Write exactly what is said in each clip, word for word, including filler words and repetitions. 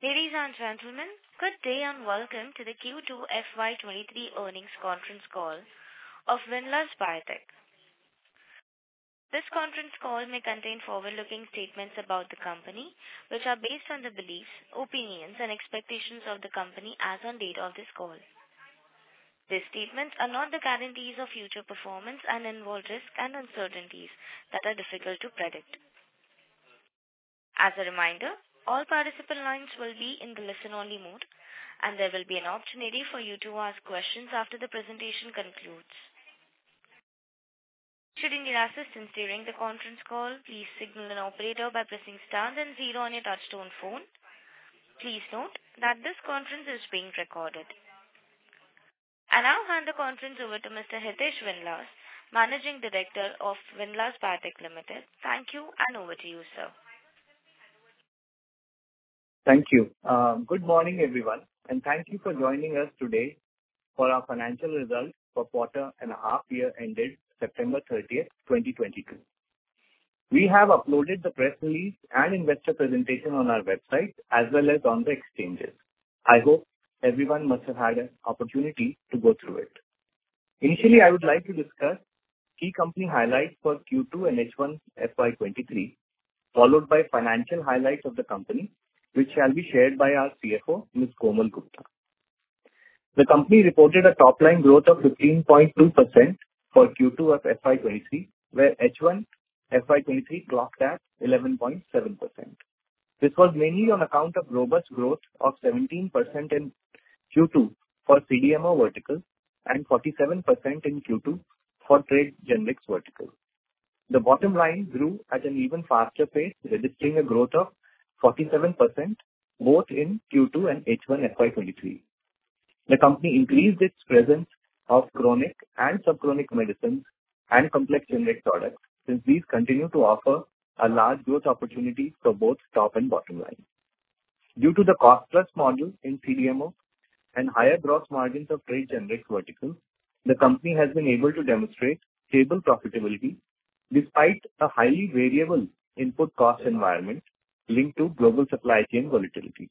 Ladies and gentlemen, good day and welcome to the Q two F Y twenty-three earnings conference call of Windlass Biotech. This conference call may contain forward-looking statements about the company, which are based on the beliefs, opinions, and expectations of the company as on date of this call. These statements are not the guarantees of future performance and involve risks and uncertainties that are difficult to predict. As a reminder, all participant lines will be in the listen-only mode, and there will be an opportunity for you to ask questions after the presentation concludes. Should you need assistance during the conference call, please signal an operator by pressing star then zero on your touchtone phone. Please note that this conference is being recorded. I now hand the conference over to Mister Hitesh Windlass, Managing Director of Windlass Biotech Limited. Thank you, and over to you, sir. Thank you. Uh, good morning, everyone, and thank you for joining us today for our financial results for quarter and a half year ended September thirtieth, twenty twenty-two. We have uploaded the press release and investor presentation on our website as well as on the exchanges. I hope everyone must have had an opportunity to go through it. Initially, I would like to discuss key company highlights for Q two and H one F Y twenty-three, followed by financial highlights of the company, which shall be shared by our C F O, Miz Komal Gupta. The company reported a top-line growth of fifteen point two percent for Q two of F Y twenty-three, where H one F Y twenty-three clocked at eleven point seven percent. This was mainly on account of robust growth of seventeen percent in Q two for C D M O vertical and forty-seven percent in Q two for trade generics vertical. The bottom line grew at an even faster pace, registering a growth of forty-seven percent both in Q two and H one F Y twenty-three. The company increased its presence of chronic and subchronic medicines and complex generic products, since these continue to offer a large growth opportunity for both top and bottom line. Due to the cost-plus model in C D M O and higher gross margins of trade generics vertical, the company has been able to demonstrate stable profitability despite a highly variable input cost environment linked to global supply chain volatility.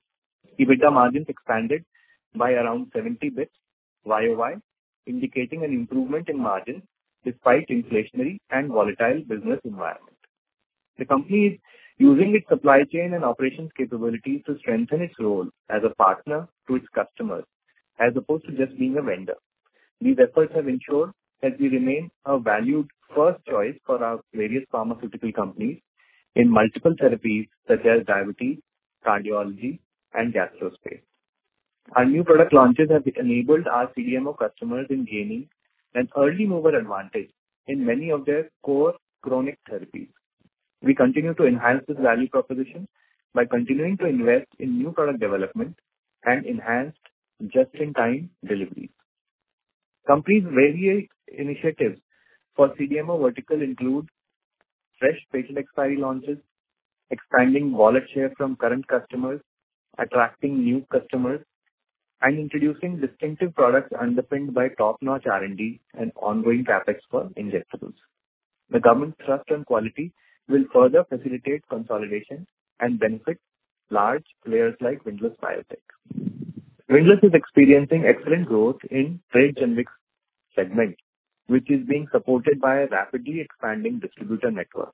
EBITDA margins expanded by around seventy basis points Y O Y, indicating an improvement in margins despite inflationary and volatile business environment. The company is using its supply chain and operations capabilities to strengthen its role as a partner to its customers, as opposed to just being a vendor. These efforts have ensured that we remain a valued first choice for our various pharmaceutical companies in multiple therapies such as diabetes, cardiology, and gastro space. Our new product launches have enabled our C D M O customers in gaining an early mover advantage in many of their core chronic therapies. We continue to enhance this value proposition by continuing to invest in new product development and enhanced just-in-time deliveries. Company's various initiatives for C D M O vertical include fresh patent expiry launches, expanding wallet share from current customers, attracting new customers, and introducing distinctive products underpinned by top-notch R and D and ongoing capex for injectables. The government's thrust on quality will further facilitate consolidation and benefit large players like Windlass Biotech. Windlass is experiencing excellent growth in trade generics segment, which is being supported by a rapidly expanding distributor network.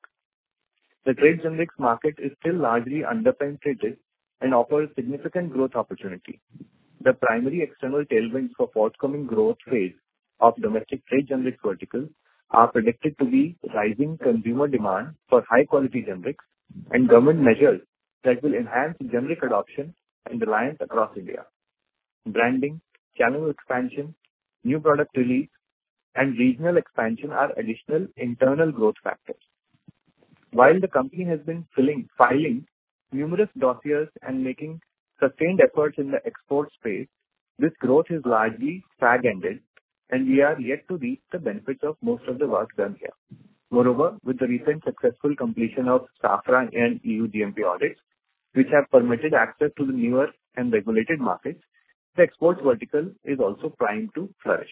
The trade generics market is still largely underpenetrated and offers significant growth opportunity. The primary external tailwinds for forthcoming growth phase of domestic trade generics vertical are predicted to be rising consumer demand for high-quality generics and government measures that will enhance generic adoption and reliance across India. Branding, channel expansion, new product release, and regional expansion are additional internal growth factors. While the company has been filling, filing numerous dossiers and making sustained efforts in the export space, this growth is largely stag-ended, and we are yet to reap the benefits of most of the work done here. Moreover, with the recent successful completion of SAHPRA and E U G M P audits, which have permitted access to the newer and regulated markets, the exports vertical is also primed to flourish.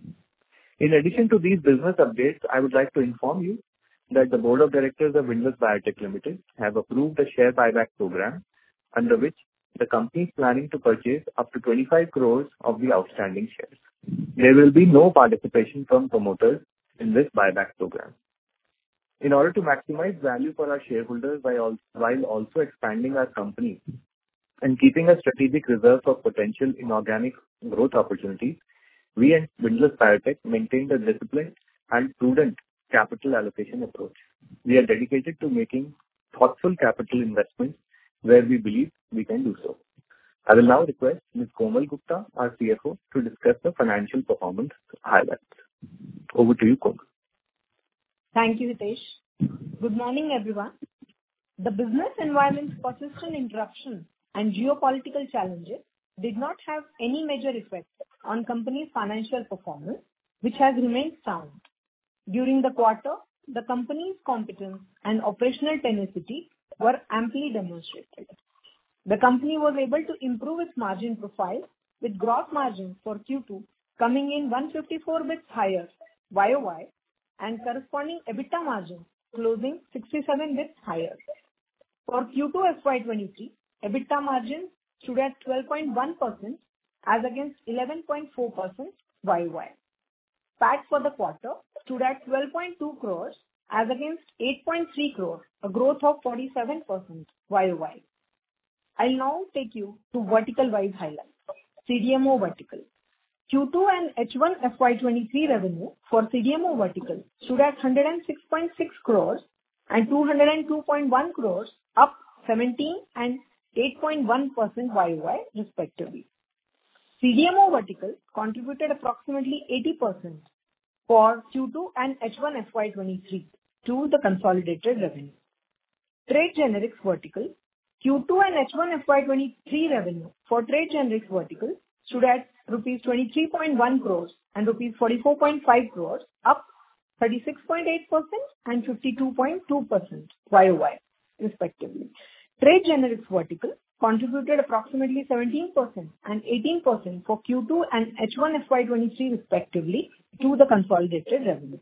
In addition to these business updates, I would like to inform you that the Board of Directors of Windlass Biotech Limited have approved a share buyback program, under which the company is planning to purchase up to twenty-five crores of the outstanding shares. There will be no participation from promoters in this buyback program. In order to maximize value for our shareholders while also expanding our company and keeping a strategic reserve of potential inorganic growth opportunities, we at Windlass Biotech maintained a disciplined and prudent capital allocation approach. We are dedicated to making thoughtful capital investments where we believe we can do so. I will now request Miz Komal Gupta, our C F O, to discuss the financial performance highlights. Over to you, Komal. Thank you, Hitesh. Good morning, everyone. The business environment's persistent interruption and geopolitical challenges did not have any major effect on company's financial performance, which has remained sound. During the quarter, the company's competence and operational tenacity were amply demonstrated. The company was able to improve its margin profile, with gross margin for Q two coming in one hundred fifty-four basis points higher Y O Y and corresponding EBITDA margin closing sixty-seven basis points higher. For Q two F Y twenty-three, EBITDA margin stood at twelve point one percent as against eleven point four percent Y O Y. P A T for the quarter stood at twelve point two crores as against eight point three crores, a growth of forty-seven percent Y O Y. I'll now take you to vertical-wise highlights. C D M O vertical. Q two and H one F Y twenty-three revenue for C D M O vertical stood at one hundred six point six crores and two hundred two point one crores, up seventeen and eight point one percent Y O Y respectively. C D M O vertical contributed approximately eighty percent for Q two and H one F Y twenty-three to the consolidated revenue. Trade generics vertical. Q two and H one F Y twenty-three revenue for trade generics vertical stood at rupees twenty-three point one crores and rupees forty-four point five crores, up thirty-six point eight percent and fifty-two point two percent Y O Y respectively. Trade generics vertical contributed approximately seventeen percent and eighteen percent for Q two and H one F Y twenty-three respectively to the consolidated revenue.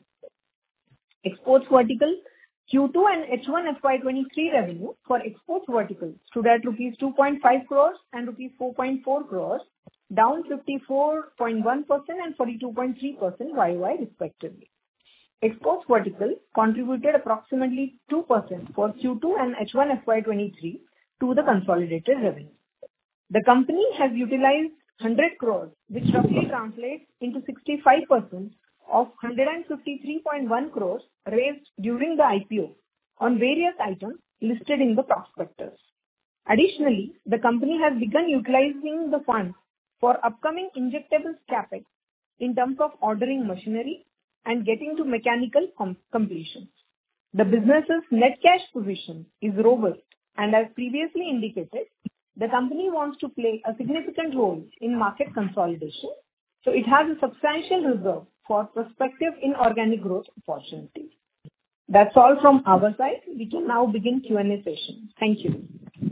Exports vertical. Q two and H one F Y twenty-three revenue for exports vertical stood at rupees two point five crores and rupees four point four crores, down fifty-four point one percent and forty-two point three percent Y O Y respectively. Exports vertical contributed approximately two percent for Q two and H one F Y twenty-three to the consolidated revenue. The company has utilized one hundred crores, which roughly translates into sixty-five percent of one hundred fifty-three point one crores raised during the I P O on various items listed in the prospectus. Additionally, the company has begun utilizing the funds for upcoming injectables capex in terms of ordering machinery and getting to mechanical com- completion. The business's net cash position is robust, and as previously indicated, the company wants to play a significant role in market consolidation, so it has a substantial reserve for prospective inorganic growth opportunities. That's all from our side. We can now begin Q and A session. Thank you.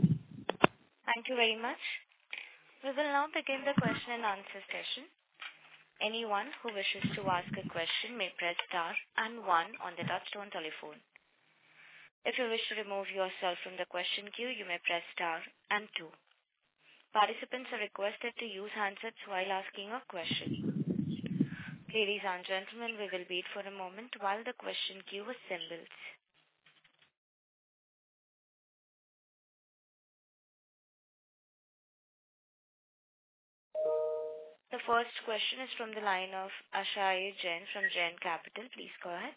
Thank you very much. We will now begin the question and answer session. Anyone who wishes to ask a question may press star and one on the touchtone telephone. If you wish to remove yourself from the question queue, you may press star and two. Participants are requested to use handsets while asking a question. Ladies and gentlemen, we will wait for a moment while the question queue assembles. The first question is from the line of Ashay Jain from Jain Capital. Please go ahead.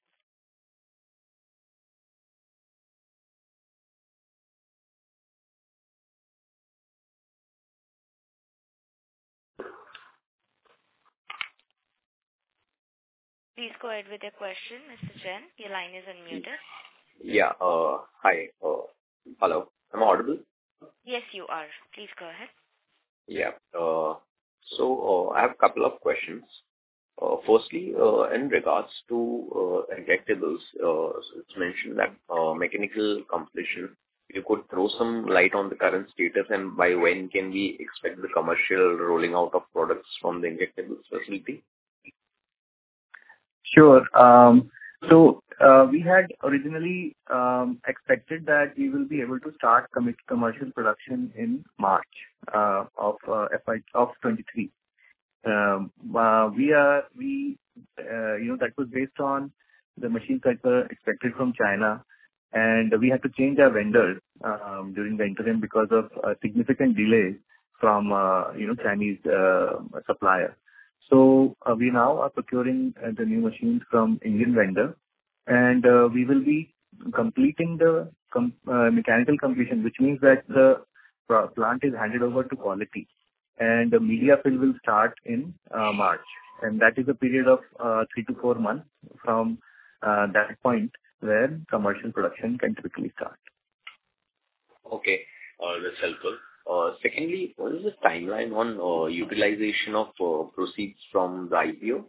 Please go ahead with your question, Mister Jain. Your line is unmuted. Yeah. Uh, hi. Uh, hello. Am I audible? Yes, you are. Please go ahead. Yeah. Uh, so uh, I have a couple of questions. Uh, firstly, uh, in regards to uh, injectables, uh, so it's mentioned that uh, mechanical completion. You could throw some light on the current status and by when can we expect the commercial rolling out of products from the injectables facility? Sure. Um, so uh, we had originally um, expected that we will be able to start commit commercial production in March uh, of uh, F Y of twenty-three. Um, uh, we are we uh, you know that was based on the machines that were expected from China, and we had to change our vendors um, during the interim because of a significant delay from uh, you know Chinese uh, supplier. So uh, we now are procuring uh, the new machines from Indian vendor, and uh, we will be completing the com- uh, mechanical completion, which means that the pr- plant is handed over to quality, and the media fill will start in uh, March, and that is a period of uh, three to four months from uh, that point where commercial production can typically start. Okay, uh, that's helpful. Uh, Secondly, what is the timeline on uh, utilization of uh, proceeds from the I P O?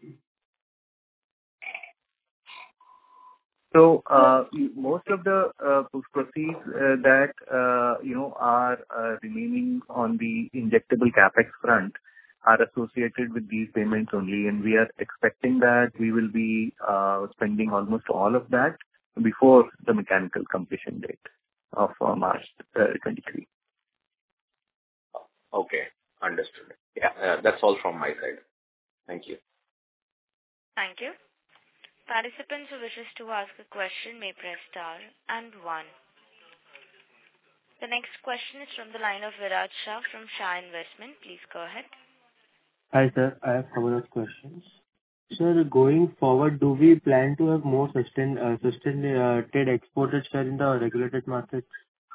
So, uh, most of the uh, proceeds uh, that uh, you know are uh, remaining on the injectable CapEx front are associated with these payments only, and we are expecting that we will be uh, spending almost all of that before the mechanical completion date of uh, March uh, twenty-three. Okay, understood. Yeah, uh, that's all from my side. Thank you. Thank you. Participants who wishes to ask a question may press star and one. The next question is from the line of Viraj Shah from Shah Investment. Please go ahead. Hi, sir. I have a couple of questions. Sir, going forward, do we plan to have more sustain, uh, sustained exported share in the regulated markets?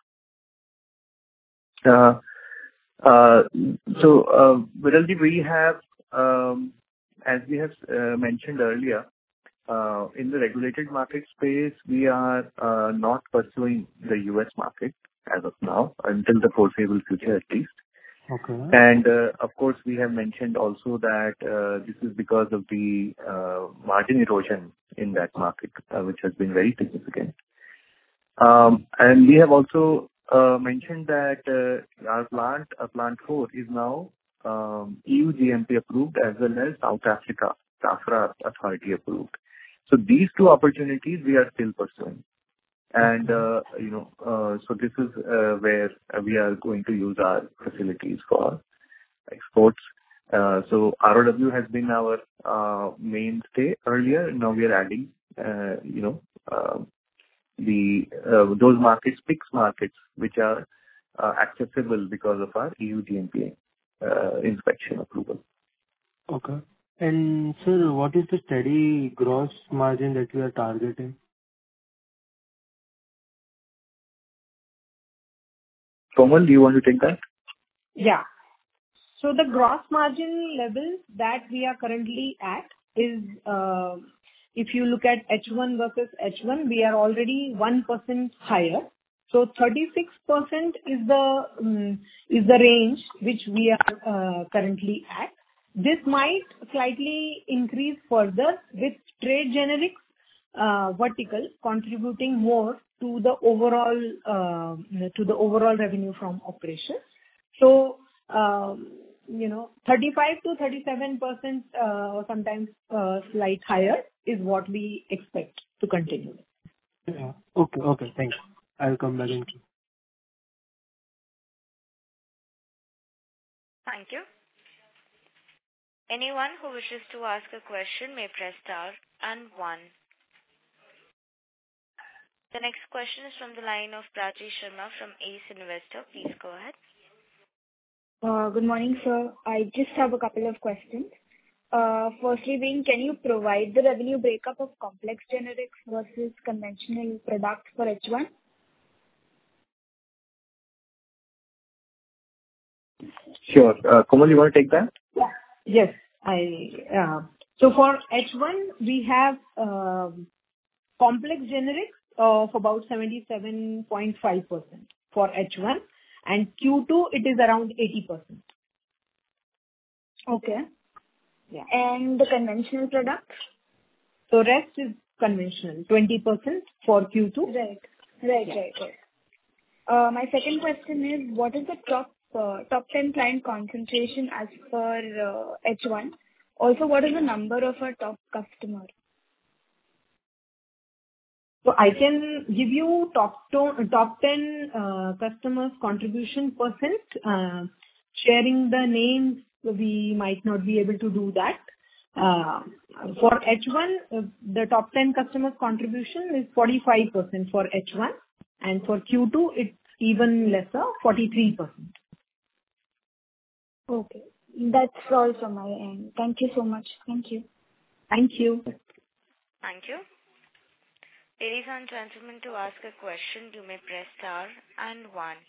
Uh, uh, so, uh, Viralji, we have, um, as we have uh, mentioned earlier, uh, in the regulated market space, we are uh, not pursuing the U S market as of now, until the foreseeable future at least. Okay. And uh, of course, we have mentioned also that uh, this is because of the uh, margin erosion in that market, uh, which has been very significant. Um, and we have also uh, mentioned that uh, our plant, uh, plant four, is now um, E U G M P approved as well as South Africa SAFRA authority approved. So these two opportunities we are still pursuing. And, uh, you know, uh, so this is uh, where we are going to use our facilities for exports. Uh, so R O W has been our uh, mainstay earlier. Now we are adding, uh, you know, uh, the uh, those markets, P I C S markets, which are uh, accessible because of our E U G M P uh, inspection approval. Okay. And sir, what is the steady gross margin that we are targeting? Komal, do you want to take that? Yeah. So the gross margin levels that we are currently at is, uh, if you look at H one versus H one, we are already one percent higher. So thirty-six percent is the um, is the range which we are uh, currently at. This might slightly increase further with trade generics uh, vertical contributing more to the overall uh, to the overall revenue from operations. So, um, you know, thirty-five to thirty-seven percent uh, or sometimes uh, slight higher is what we expect to continue. Yeah. Okay. Okay. Thanks. I'll come back in. Thank you. Anyone who wishes to ask a question may press star and one. The next question is from the line of Prachi Sharma from Ace Investor. Please go ahead. Uh, good morning, sir. I just have a couple of questions. Uh, firstly, being, can you provide the revenue breakup of complex generics versus conventional products for H one? Sure. Uh, Komal, you want to take that? Yeah. Yes. I. Uh, so for H one, we have um, complex generics of about seventy-seven point five percent for H one, and Q two it is around eighty percent. Okay. Yeah. And the conventional products? So rest is conventional, twenty percent for Q two. Right. Right, Yeah. right, right. Uh, my second question is, what is the top uh, top ten client concentration as per uh, H one? Also, what is the number of our top customer? So I can give you top to- top ten uh, customers' contribution percent. Uh, Sharing the names, we might not be able to do that. Uh, For H one, uh, the top ten customers' contribution is forty-five percent for H one, and for Q two, it's even lesser, forty-three percent. Okay. That's all from my end. Thank you so much. Thank you. Thank you. Thank you. Ladies and gentlemen, to ask a question, you may press star and one.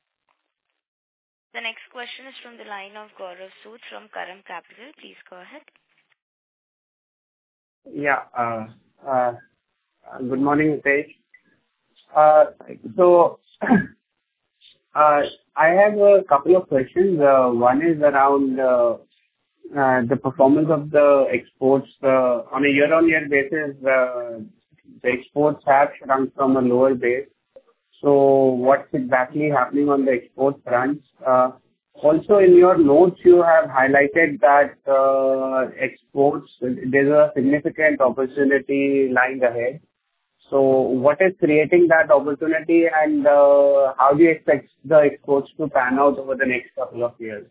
The next question is from the line of Gaurav Sood from Karam Capital. Please go ahead. Yeah. Uh, uh, good morning, Hitesh. Uh, so, uh, I have a couple of questions. Uh, one is around uh, uh, the performance of the exports uh, on a year-on-year basis. Uh, the exports have shrunk from a lower base. So, what's exactly happening on the export front? Uh, Also, in your notes, you have highlighted that uh, exports, there's a significant opportunity lying ahead. So what is creating that opportunity, and uh, how do you expect the exports to pan out over the next couple of years?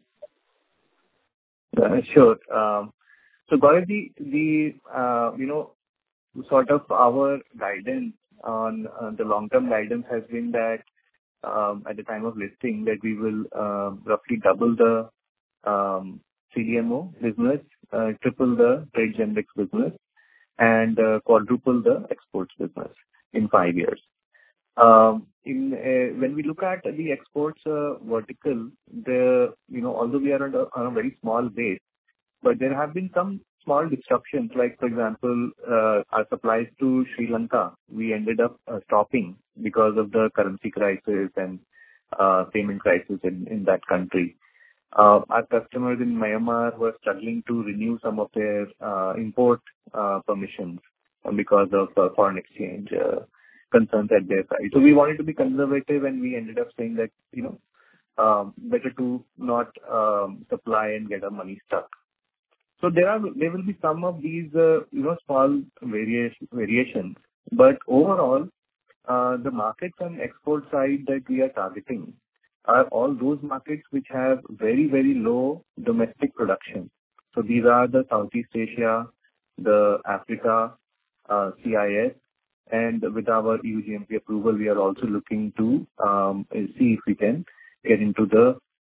Uh, Sure. Um, So Gaurav, the, the, uh, you know, sort of our guidance on uh, the long-term guidance has been that Um, at the time of listing, that we will uh, roughly double the um, C D M O business, uh, triple the trade generics business, and uh, quadruple the exports business in five years. Um, in uh, when we look at the exports uh, vertical, the you know although we are on a, on a very small base, but there have been some small disruptions. Like for example, uh, our supplies to Sri Lanka, we ended up uh, stopping because of the currency crisis and uh, payment crisis in, in that country. Uh, our customers in Myanmar were struggling to renew some of their uh, import uh, permissions because of uh, foreign exchange uh, concerns at their side. So we wanted to be conservative, and we ended up saying that you know um, better to not um, supply and get our money stuck. So there are there will be some of these uh, you know small variation, variations, but overall uh, the markets on export side that we are targeting are all those markets which have very very low domestic production. So these are the Southeast Asia, the Africa, uh, C I S, and with our E U G M P approval, we are also looking to um, see if we can get into the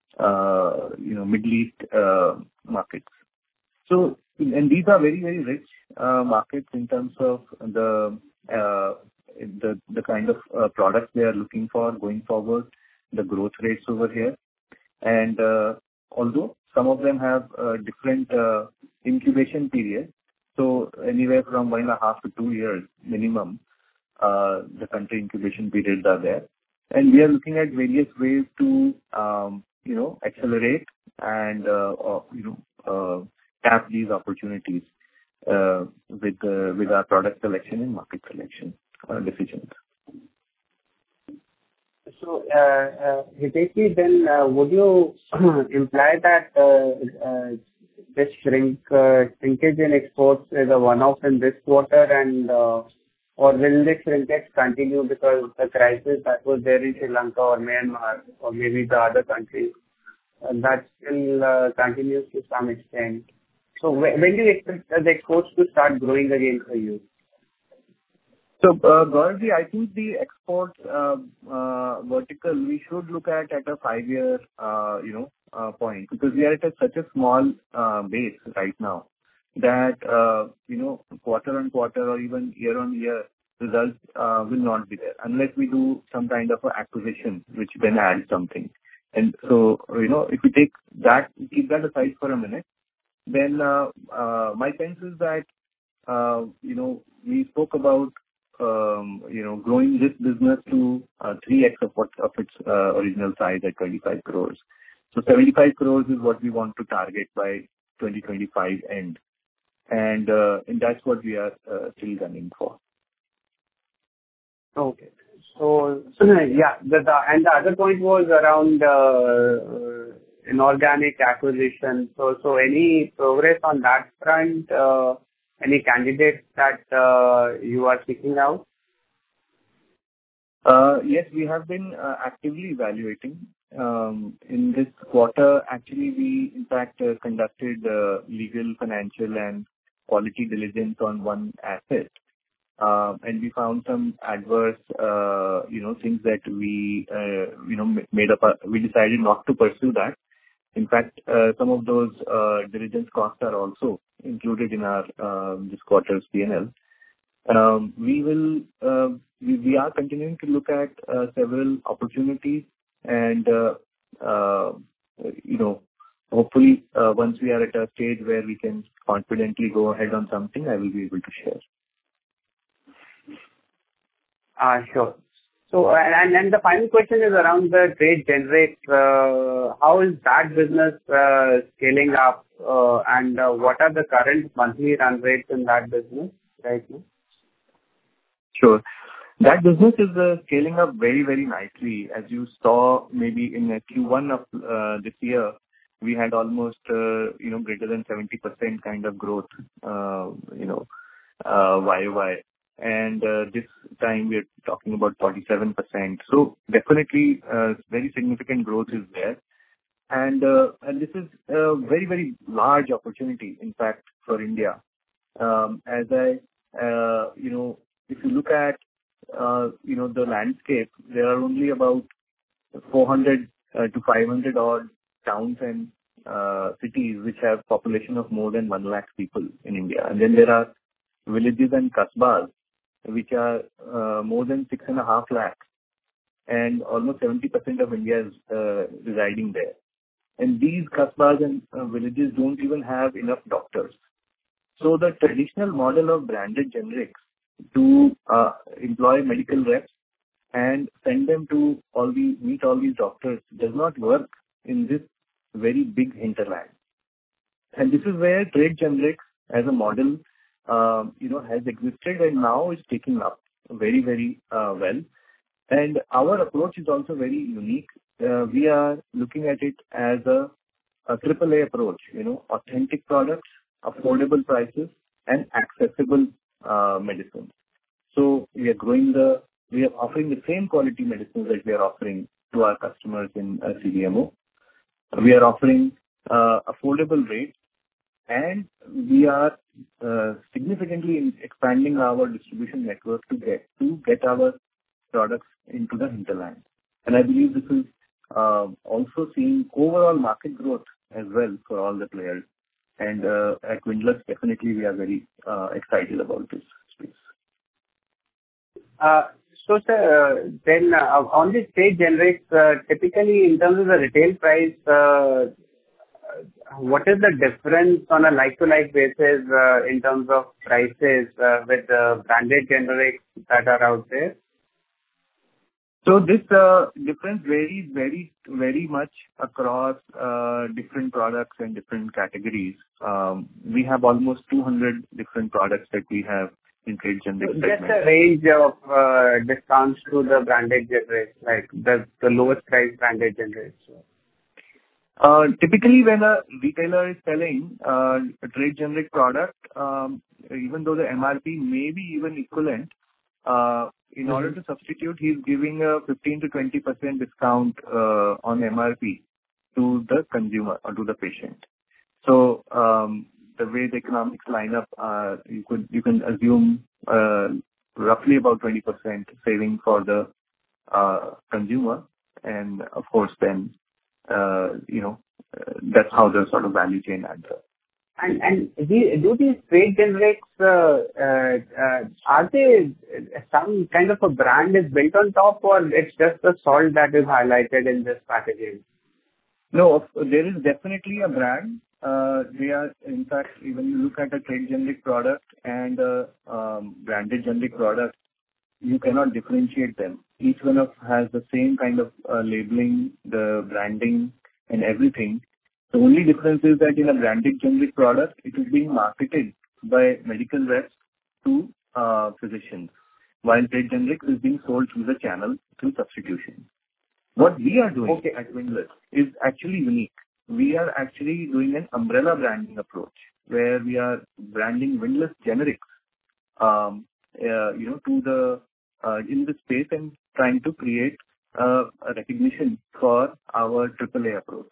uh, you know Middle East uh, markets. So, and these are very, very rich uh, markets in terms of the uh, the the kind of uh, products they are looking for going forward, the growth rates over here. And uh, although some of them have uh, different uh, incubation periods, so anywhere from one and a half to two years minimum, uh, the country incubation periods are there. And we are looking at various ways to, um, you know, accelerate and, uh, or, you know, uh, tap these opportunities uh, with uh, with our product selection and market selection uh, decisions. So, uh, uh, Hitesh, then uh, would you imply that uh, uh, this shrink uh, shrinkage in exports is a one-off in this quarter, and uh, or will this shrinkage continue because the crisis that was there in Sri Lanka or Myanmar or maybe the other countries uh, that still uh, continues to some extent? So when, when do you expect the exports to start growing again for you? So, uh, Gaurav, I think the exports uh, uh, vertical we should look at at a five-year, uh, you know, uh, point, because we are at a, such a small uh, base right now that uh, you know quarter on quarter or even year on year results uh, will not be there unless we do some kind of a acquisition which then adds something. And so, you know, if we take that, keep that aside for a minute, then uh, uh, my sense is that, uh, you know, we spoke about, um, you know, growing this business to uh, three x of, what, of its uh, original size at twenty-five crores. So seventy-five crores is what we want to target by twenty twenty-five end. And, uh, and that's what we are uh, still gunning for. Okay. So, yeah, the, the, and the other point was around uh, inorganic acquisition. So, so any progress on that front? Uh, any candidates that uh, you are seeking out? Uh, Yes, we have been uh, actively evaluating. Um, In this quarter, actually, we in fact uh, conducted uh, legal, financial, and quality diligence on one asset. Um, And we found some adverse, uh, you know, things that we, uh, you know, ma- made up. a- We decided not to pursue that. In fact, uh, some of those uh, diligence costs are also included in our um, this quarter's P and L. Um, We will, uh, we we are continuing to look at uh, several opportunities and, uh, uh, you know, hopefully, uh, once we are at a stage where we can confidently go ahead on something, I will be able to share. Uh, Sure. So, and and the final question is around the trade generics. Uh, How is that business uh, scaling up, uh, and uh, what are the current monthly run rates in that business right now? Sure. That business is uh, scaling up very, very nicely. As you saw, maybe in uh, Q one of uh, this year, we had almost, uh, you know, greater than seventy percent kind of growth, uh, you know, uh, Y O Y. And uh, this time we are talking about forty-seven percent. So definitely, uh, very significant growth is there. And uh, and this is a very, very large opportunity, in fact, for India. Um, As I, uh, you know, if you look at, uh, you know, the landscape, there are only about four hundred uh, to five hundred odd towns and uh, cities which have population of more than one lakh people in India. And then there are villages and kasbas which are uh, more than six and a half lakhs, and almost seventy percent of India is uh, residing there. And these kasbas and uh, villages don't even have enough doctors. So the traditional model of branded generics to uh, employ medical reps and send them to all the meet all these doctors does not work in this very big hinterland. And this is where trade generics as a model, um, you know, has existed and now is taking up very, very uh, well. And our approach is also very unique. Uh, we are looking at it as a, a triple A approach, you know, authentic products, affordable prices, and accessible uh, medicines. So we are growing the, we are offering the same quality medicines that we are offering to our customers in uh, C D M O. We are offering uh, affordable rates, and we are uh, significantly in- expanding our distribution network to get to get our products into the hinterland. And I believe this is uh, also seeing overall market growth as well for all the players. And uh, at Windlass, definitely we are very uh, excited about this space. Uh, So, sir, uh, then uh, on the trade generics, uh, typically in terms of the retail price, uh, uh, what is the difference on a like-to-like basis uh, in terms of prices uh, with the branded generics that are out there? So this uh, difference varies very, very much across uh, different products and different categories. Um, We have almost two hundred different products that we have in trade generic Just segment. a range of uh, discounts to the branded generics, like the the lowest price branded generics. Uh, Typically, when a retailer is selling uh, a trade generic product, um, even though the M R P may be even equivalent, uh, in order to substitute, he's giving a fifteen to twenty percent discount uh, on M R P to the consumer or to the patient. So, um, the way the economics line up, uh, you could you can assume uh, roughly about twenty percent saving for the uh, consumer, and of course, then uh, you know uh, that's how the sort of value chain adds up. And and the- do these trade generics, uh, uh, uh, are they uh, some kind of a brand is built on top, or it's just the salt that is highlighted in this packaging? No, of- there is definitely a brand. Uh, They are, in fact, when you look at a trade generic product and a um, branded generic product, you cannot differentiate them. Each one of has the same kind of uh, labeling, the branding, and everything. The only difference is that in a branded generic product, it is being marketed by medical reps to uh, physicians, while trade generics is being sold through the channel through substitution. What we are doing Okay. at Windlass is actually unique. We are actually doing an umbrella branding approach, where we are branding Windlass generics, um, uh, you know, to the uh, in the space and trying to create uh, a recognition for our triple A approach.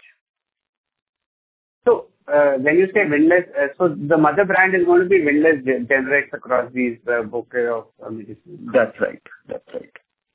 So, uh, when you say Windlass, uh, so the mother brand is going to be Windlass Generics across these uh, bouquet of uh, medicines? That's right. That's right.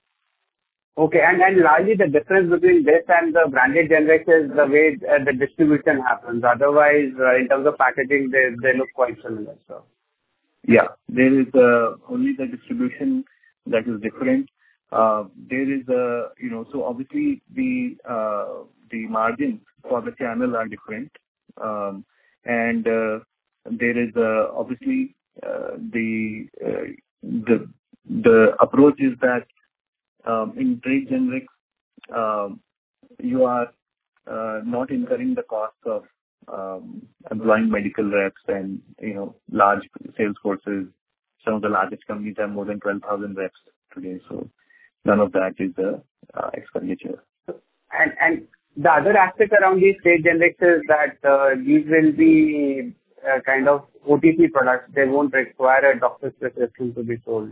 Okay. And and largely the difference between this and the branded generics is the way uh, the distribution happens. Otherwise, uh, in terms of packaging, they they look quite similar, so. Yeah. There is uh, only the distribution that is different. Uh, There is a, you know, so obviously the uh, the margins for the channel are different. Um, And uh, there is uh, obviously uh, the uh, the the approach is that um, in trade generics, um, you are uh, not incurring the cost of um, employing medical reps and, you know, large sales forces. Some of the largest companies have more than twelve thousand reps today, so none of that is the uh, expenditure. And and the other aspect around these trade generics is that uh, these will be uh, kind of O T C products. They won't require a doctor's prescription to be sold.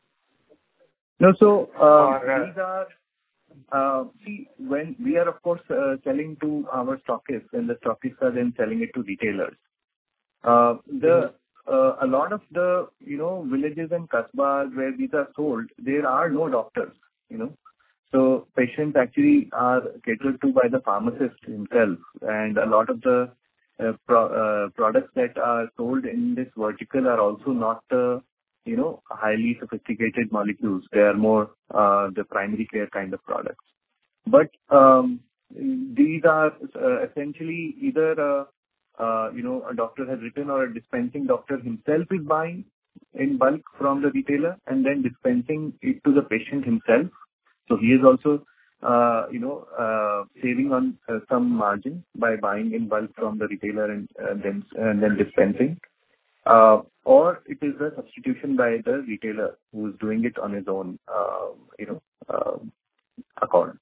No, so uh, Or, uh, these are uh, see when we are of course uh, selling to our stockists, and the stockists are then selling it to retailers. Uh, the uh, a lot of the you know villages and kasbahs where these are sold, there are no doctors. You know. So patients actually are catered to by the pharmacist himself, and a lot of the uh, pro, uh, products that are sold in this vertical are also not uh, you know highly sophisticated molecules. They are more uh, the primary care kind of products. But um, these are uh, essentially either uh, uh, you know a doctor has written or a dispensing doctor himself is buying in bulk from the retailer and then dispensing it to the patient himself. So he is also, uh, you know, uh, saving on uh, some margin by buying in bulk from the retailer and uh, then and then dispensing. Uh, or it is a substitution by the retailer who is doing it on his own, uh, you know, uh, accord.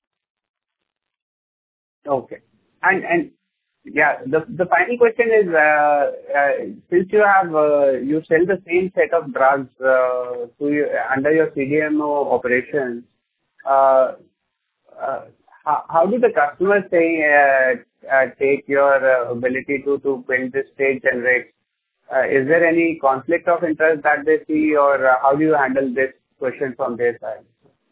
Okay. And and yeah, the the final question is, uh, uh, since you have uh, you sell the same set of drugs uh, to your, under your C D M O operations. Uh, uh, how, how do the customers say, uh, uh, take your uh, ability to, to build this trade generics? Uh, is there any conflict of interest that they see, or uh, how do you handle this question from their side?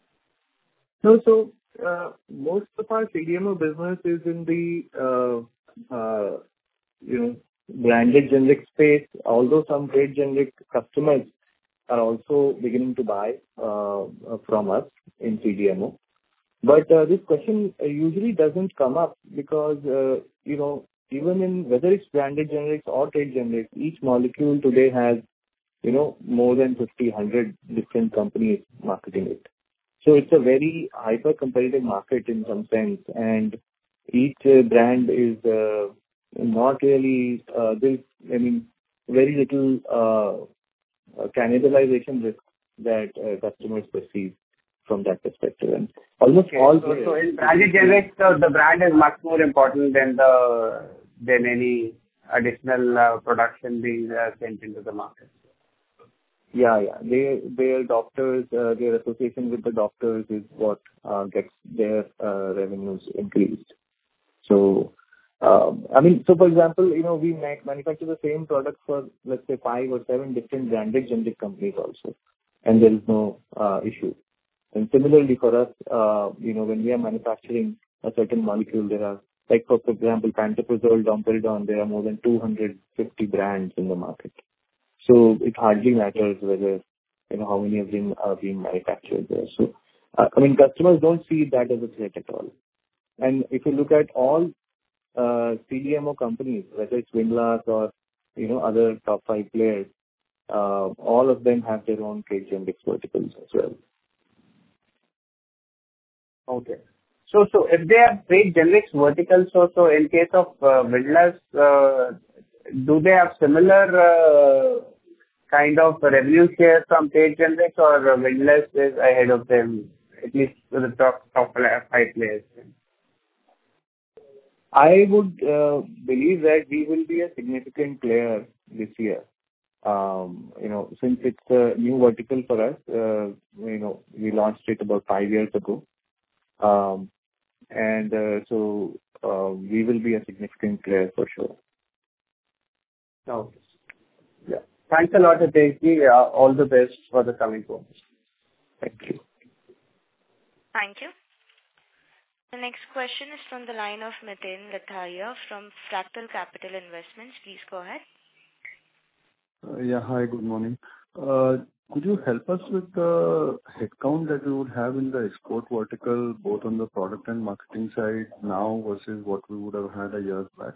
No, so uh, most of our C D M O business is in the uh, uh, you know branded generic space. Although some trade generic customers are also beginning to buy uh, from us in C D M O. But uh, this question uh, usually doesn't come up because, uh, you know, even in whether it's branded generics or trade generics, each molecule today has, you know, more than fifty, one hundred different companies marketing it. So it's a very hyper-competitive market in some sense, and each uh, brand is uh, not really, uh, there's, I mean, very little uh, Uh, cannibalization risk that uh, customers perceive from that perspective. And almost Okay. all So, so in branded generics, the, the brand is much more important than the than any additional uh, production being uh, sent into the market. Yeah, yeah. They, their doctors, uh, their association with the doctors is what uh, gets their uh, revenues increased. So, Um, I mean, so for example, you know, we make manufacture the same product for, let's say, five or seven different branded generic companies also, and there is no uh, issue. And similarly for us, uh, you know, when we are manufacturing a certain molecule, there are, like for example, pantoprazole, domperidone, there are more than two hundred fifty brands in the market. So it hardly matters whether, you know, how many of them are being manufactured there. So, uh, I mean, customers don't see that as a threat at all. And if you look at all Uh, C D M O companies, whether it's Windlass or, you know, other top five players, uh, all of them have their own trade generics verticals as well. Okay. So, so if they have trade generics verticals, so, so in case of uh, Windlass, uh, do they have similar uh, kind of revenue share from trade generics, or uh, Windlass is ahead of them, at least for the top, top five players? I would uh, believe that we will be a significant player this year. Um, you know, since it's a new vertical for us, uh, you know, we launched it about five years ago. Um, and uh, so uh, we will be a significant player for sure. Okay. Yeah. Thanks a lot, Hitesh ji. Uh, all the best for the coming quarters. Thank you. Thank you. The next question is from the line of Miten Latharia from Fractal Capital Investments. Please go ahead. Uh, Yeah. Hi, good morning. Uh, Could you help us with the headcount that we would have in the export vertical, both on the product and marketing side now versus what we would have had a year back?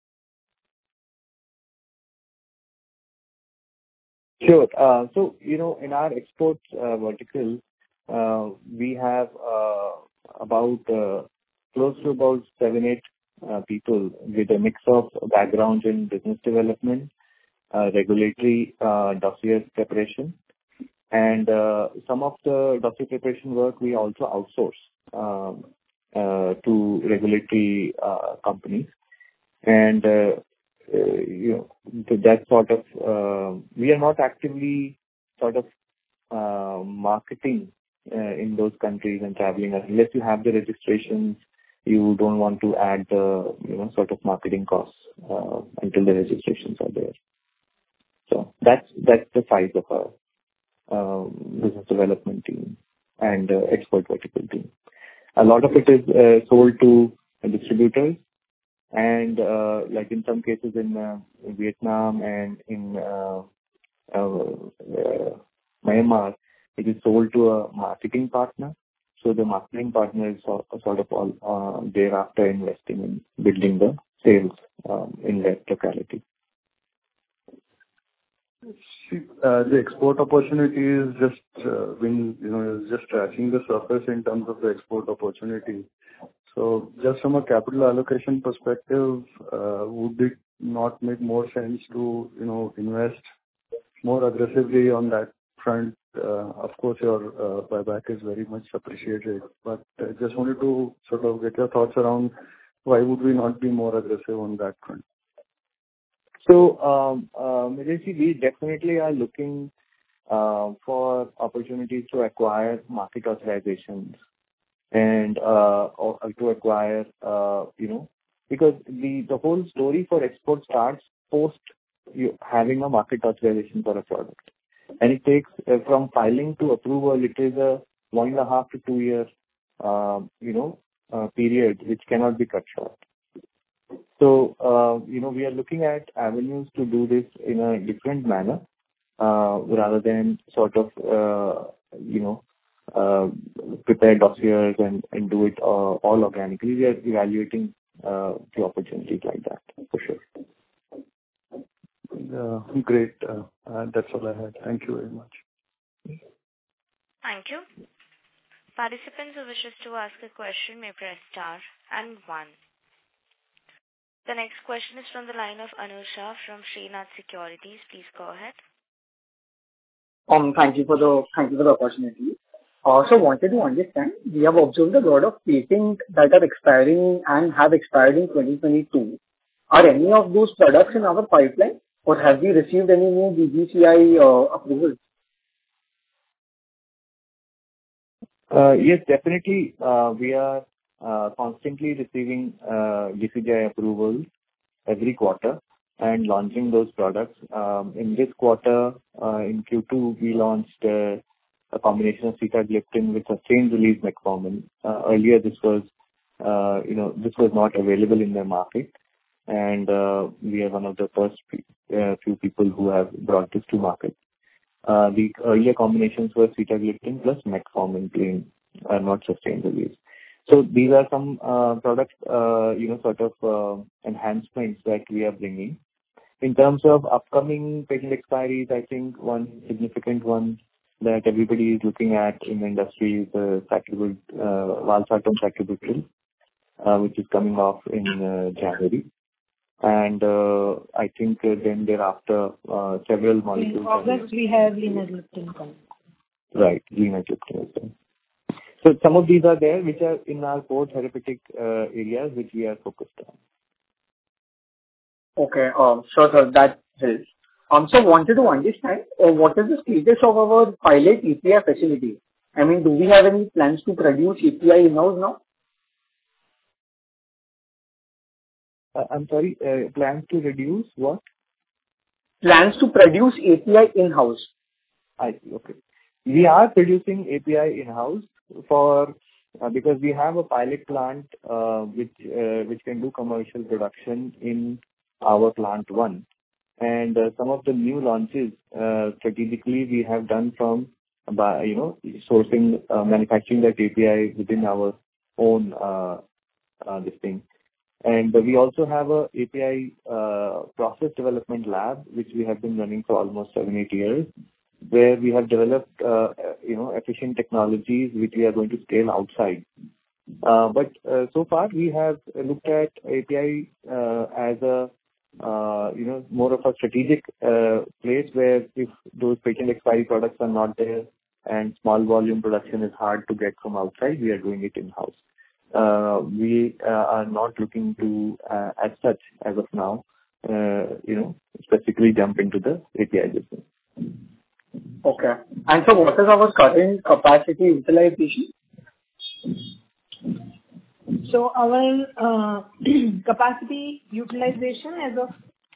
Sure. Uh, So, you know, in our exports uh, vertical, uh, we have uh, about uh, close to about seven, eight uh, people with a mix of background in business development, uh, regulatory uh, dossier preparation, and uh, some of the dossier preparation work we also outsource um, uh, to regulatory uh, companies. And uh, uh, you know, th- that sort of, uh, we are not actively sort of uh, marketing uh, in those countries and traveling. Unless you have the registrations, you don't want to add the, you know, sort of marketing costs uh, until the registrations are there. So that's that's the size of our um, business development team and uh, export vertical team. A lot of it is uh, sold to distributors. And uh, like in some cases in uh, Vietnam and in uh, uh, uh, Myanmar, it is sold to a marketing partner. So the marketing partner is sort sort of all uh, thereafter investing in building the sales um, in that locality. See, uh, the export opportunity is just, uh, when, you know, is just scratching the surface in terms of the export opportunity. So just from a capital allocation perspective, uh, would it not make more sense to, you know, invest more aggressively on that front? Uh, Of course, your uh, buyback is very much appreciated, but I just wanted to sort of get your thoughts around why would we not be more aggressive on that front? So, um, uh, Milesh, we definitely are looking uh, for opportunities to acquire market authorizations and uh, or to acquire, uh, you know, because the the whole story for export starts post you having a market authorization for a product. And it takes uh, from filing to approval, it is a one and a half to two year, uh, you know, uh, period, which cannot be cut short. So, uh, you know, we are looking at avenues to do this in a different manner, uh, rather than sort of, uh, you know, uh, prepare dossiers and, and do it uh, all organically. We are evaluating uh, the opportunities like that, for sure. Uh, Great. Uh, uh, That's all I had. Thank you very much. Thank you. Participants who wishes to ask a question may press star and one. The next question is from the line of Anusha from Srinath Securities. Please go ahead. Um, Thank you for the thank you for the opportunity. Uh, So wanted to understand, we have observed a lot of patents that are expiring and have expired in twenty twenty-two. Are any of those products in our pipeline, or have we received any new B G C I uh, approvals? Uh, Yes, definitely. Uh, We are uh, constantly receiving uh, D C G I approvals every quarter and launching those products. Um, In this quarter, uh, in Q two, we launched uh, a combination of sitagliptin with sustained release metformin. Uh, Earlier, this was, uh, you know, this was not available in the market, and uh, we are one of the first pe- uh, few people who have brought this to market. Uh, The earlier combinations were sitagliptin plus metformin plain, uh, not sustained release. So these are some uh, product, uh, you know, sort of uh, enhancements that we are bringing. In terms of upcoming patent expiries, I think one significant one that everybody is looking at in the industry is the sacubitril, uh, valsartan sacubitril, uh, which is coming off in uh, January. And uh, I think uh, then thereafter, uh, several molecules. In August, we have linagliptin coming. Right, linagliptin is there. So some of these are there, which are in our core therapeutic uh, areas, which we are focused on. Okay, um, sure, sir, that helps. Um, so wanted to understand uh, what is the status of our pilot A P I facility? I mean, do we have any plans to produce A P I in-house now? Uh, I'm sorry, uh, plans to reduce what? Plans to produce A P I in-house. I see. Okay. We are producing A P I in-house for uh, because we have a pilot plant uh, which uh, which can do commercial production in our plant one. And uh, some of the new launches uh, strategically we have done from by you know sourcing uh, manufacturing that A P I within our own uh, uh, this thing. And we also have a A P I uh, process development lab which we have been running for almost seven eight years, where we have developed uh, you know efficient technologies which we are going to scale outside. Uh, but uh, so far we have looked at A P I uh, as a uh, you know more of a strategic uh, place where if those patent expiry products are not there and small volume production is hard to get from outside, we are doing it in-house. Uh, we uh, are not looking to, uh, as such, as of now, uh, you know, specifically jump into the A P I business. Okay. And so what is our current capacity utilization? So our uh, capacity utilization as of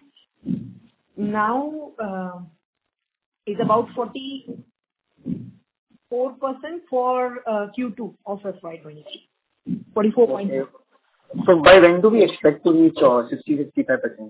now uh, is about forty-four percent for uh, Q two of F Y twenty-three. forty-four point two. Okay. So by when do we expect to reach uh, sixty to sixty-five percent?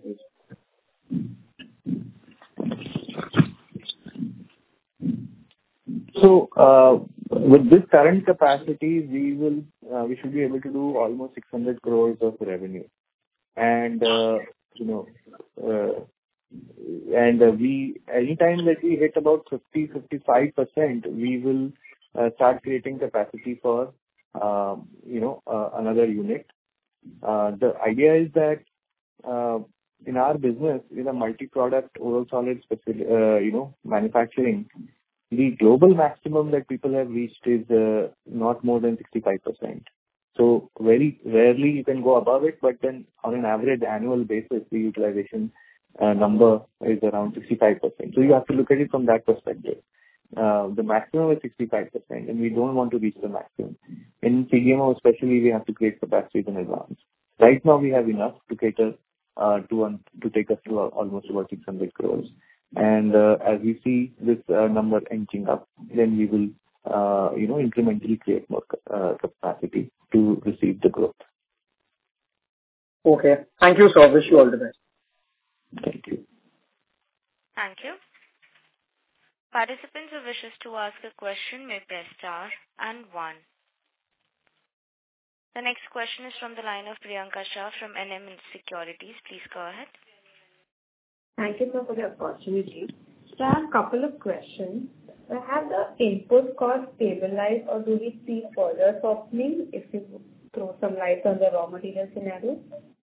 So, uh, with this current capacity, we will, uh, we should be able to do almost six hundred crores of revenue. And, uh, you know, uh, and uh, we, anytime that we hit about fifty to fifty-five percent, we will uh, start creating capacity for, uh, you know, uh, another unit. Uh, the idea is that, uh, in our business, in a multi-product oral solid, speci- uh, you know, manufacturing, the global maximum that people have reached is uh, not more than sixty-five percent. So very rarely you can go above it, but then on an average annual basis, the utilization uh, number is around sixty-five percent. So you have to look at it from that perspective. Uh, the maximum is sixty-five percent, and we don't want to reach the maximum. In C D M O especially, we have to create capacities in advance. Right now, we have enough to cater uh, to um, to take us to uh, almost about six hundred crores. And uh, as we see this uh, number inching up, then we will, uh, you know, incrementally create more uh, capacity to receive the growth. Okay. Thank you, sir. Wish you all the best. Thank you. Thank you. Participants who wishes to ask a question may press star and one. The next question is from the line of Priyanka Shah from N M Securities. Please go ahead. Thank you, sir, for the opportunity. So I have a couple of questions. Have the input costs stabilized, or do we see further softening if you throw some light on the raw material scenario?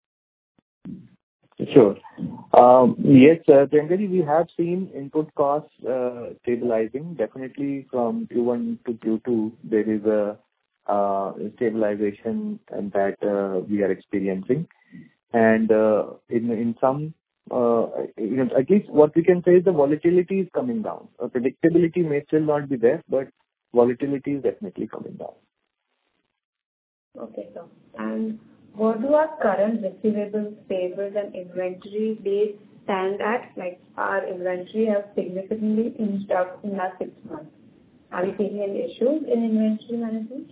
Sure. Um, Yes, uh, generally we have seen input costs uh, stabilizing. Definitely from Q one to Q two, there is a uh, stabilization and that uh, we are experiencing. And uh, in in some, uh, you know, at least what we can say is the volatility is coming down. Uh, Predictability may still not be there, but volatility is definitely coming down. Okay, sir. And what do our current receivables, payables, and inventory days stand at? Like, our inventory has significantly inched up in last six months. Are we facing any issues in inventory management?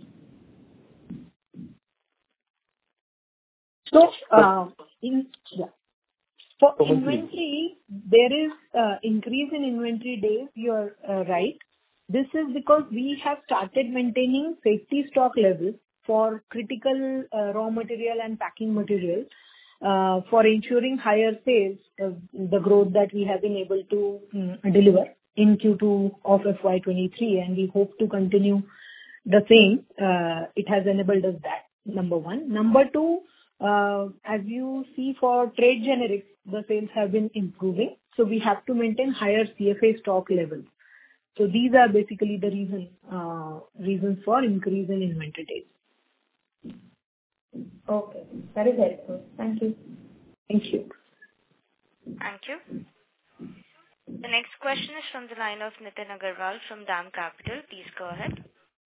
So, uh, in yeah. For inventory, there is uh, increase in inventory days. You're uh, right. This is because we have started maintaining safety stock levels for critical uh, raw material and packing material uh, for ensuring higher sales, uh, the growth that we have been able to um, deliver in Q two of F Y twenty-three, and we hope to continue the same. Uh, it has enabled us that, number one. Number two, uh, as you see for trade generics, the sales have been improving, so we have to maintain higher C F A stock levels. So these are basically the reason, uh, reasons for increase in inventory days. Okay, that is helpful. Thank you. Thank you. Thank you. The next question is from the line of Nitin Agarwal from DAM Capital. Please go ahead.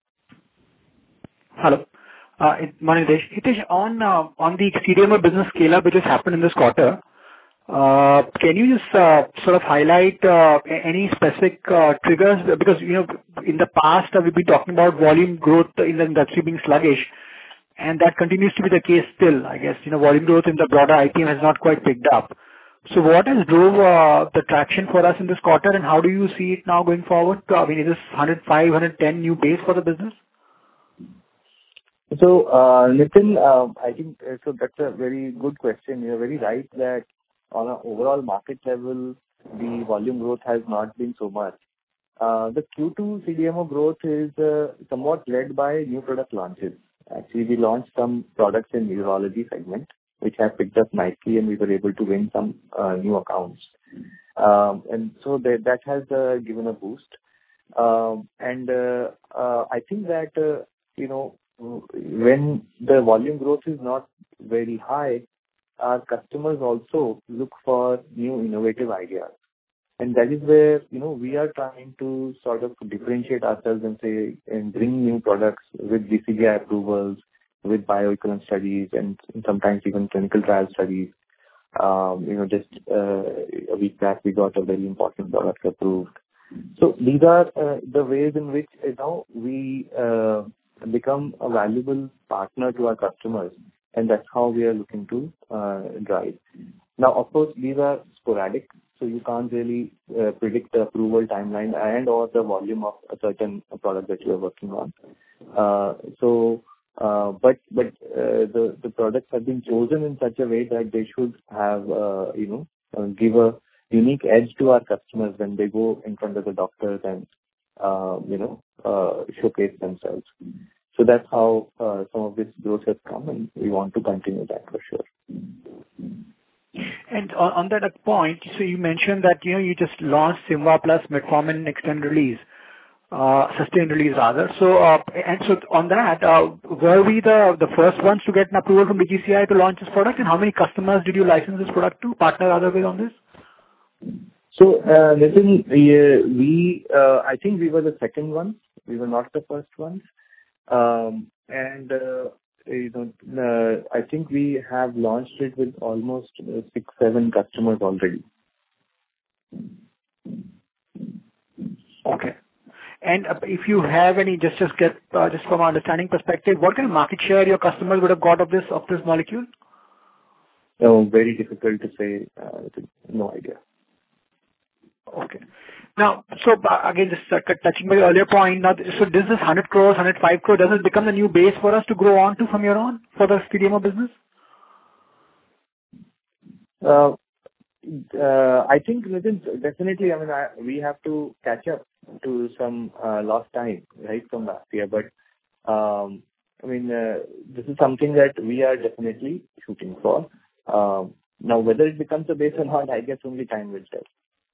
Hello. Uh, Morning, Hitesh. Hitesh, on uh, on the C D M O business scale-up which has happened in this quarter, uh, can you just uh, sort of highlight uh, any specific uh, triggers? Because, you know, in the past, uh, we've been talking about volume growth in the industry being sluggish, and that continues to be the case still. I guess, you know, volume growth in the broader I P M has not quite picked up. So what has drove uh, the traction for us in this quarter, and how do you see it now going forward? I mean, is this one hundred five, one hundred ten new base for the business? So, uh, Nitin, uh, I think uh, so that's a very good question. You're very right that on an overall market level, the volume growth has not been so much. Uh, the Q two C D M O growth is uh, somewhat led by new product launches. Actually, we launched some products in urology segment, which have picked up nicely, and we were able to win some uh, new accounts. Um, and so that, that has uh, given a boost. Um, and uh, uh, I think that, uh, you know, when the volume growth is not very high, our customers also look for new innovative ideas. And that is where, you know, we are trying to sort of differentiate ourselves and say, and bring new products with D C G I approvals, with bioequivalence studies, and sometimes even clinical trial studies. Um, you know, just uh, a week back, we got a very important product approved. So these are uh, the ways in which, you know, we uh, become a valuable partner to our customers, and that's how we are looking to uh, drive. Now, of course, these are sporadic, so you can't really uh, predict the approval timeline and or the volume of a certain product that you are working on. Uh, so, uh, but but uh, the the products have been chosen in such a way that they should have uh, you know uh, give a unique edge to our customers when they go in front of the doctors and uh, you know uh, showcase themselves. So that's how uh, some of this growth has come, and we want to continue that for sure. And on, on that point, so you mentioned that, you know, you just launched Symva Plus Metformin extended release, uh, sustained release rather. So, uh, and so on that, uh, were we the the first ones to get an approval from D C G I to launch this product? And how many customers did you license this product to, partner other way on this? So, uh, Nitin, we, we uh, I think we were the second one. We were not the first ones. Um, and, uh, you know, uh, I think we have launched it with almost uh, six, seven customers already. Okay. And uh, if you have any, just just get uh, just from our understanding perspective, what kind of market share your customers would have got of this of this molecule? No, very difficult to say. Uh, no idea. Okay. Now, so uh, again, just uh, touching by the earlier point, now, so this is one hundred crores, one hundred five crores, does it become the new base for us to grow on to from here on for the C D M O business? Uh, uh, I think, Nitin, definitely, I mean, I, we have to catch up to some uh, lost time, right, from last year. But, um, I mean, uh, this is something that we are definitely shooting for. Um, now, whether it becomes a base or not, I guess only time will tell.